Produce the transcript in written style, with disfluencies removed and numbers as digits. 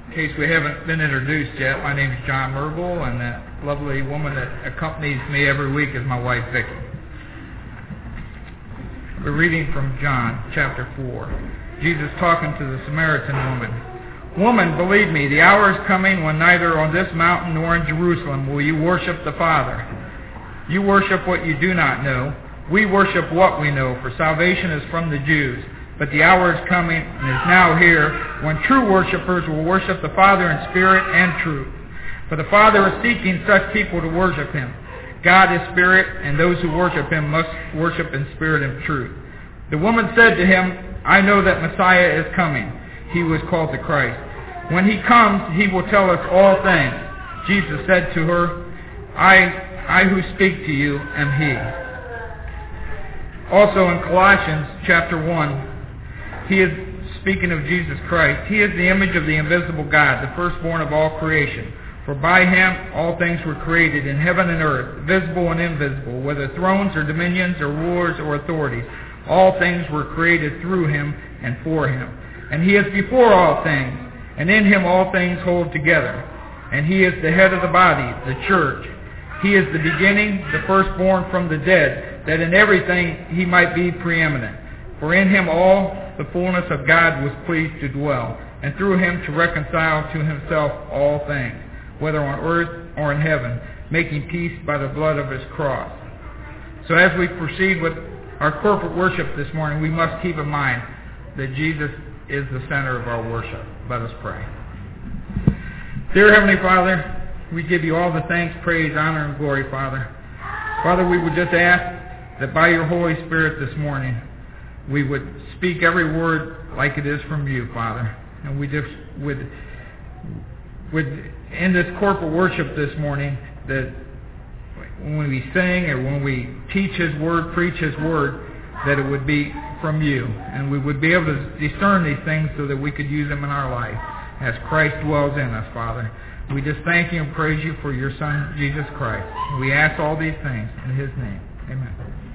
In case we haven't been introduced yet, my name is John Merville, and that lovely woman that accompanies me every week is my wife, Vicki. We're reading from John chapter 4. Jesus talking to the Samaritan woman. Woman, believe me, the hour is coming when neither on this mountain nor in Jerusalem will you worship the Father. You worship what you do not know. We worship what we know, for salvation is from the Jews. But the hour is coming and is now here when true worshipers will worship the Father in spirit and truth. For the Father is seeking such people to worship Him. God is spirit, and those who worship Him must worship in spirit and truth. The woman said to Him, I know that Messiah is coming. He was called the Christ. When He comes, He will tell us all things. Jesus said to her, I who speak to you am He. Also in Colossians chapter 1, He is speaking of Jesus Christ. He is the image of the invisible God, the firstborn of all creation. For by Him all things were created in heaven and earth, visible and invisible, whether thrones or dominions or rulers or authorities. All things were created through Him and for Him. And He is before all things, and in Him all things hold together. And He is the head of the body, the church. He is the beginning, the firstborn from the dead, that in everything He might be preeminent. For in Him all the fullness of God was pleased to dwell, and through Him to reconcile to Himself all things, whether on earth or in heaven, making peace by the blood of His cross. So as we proceed with our corporate worship this morning, we must keep in mind that Jesus is the center of our worship. Let us pray. Dear Heavenly Father, we give you all the thanks, praise, honor, and glory, Father. Father, we would just ask that by your Holy Spirit this morning, we would speak every word like it is from you, Father. And we just would in this corporate worship this morning, that when we sing or when we teach His Word, preach His Word, that it would be from you. And we would be able to discern these things so that we could use them in our life as Christ dwells in us, Father. We just thank you and praise you for your Son, Jesus Christ. We ask all these things in His name. Amen.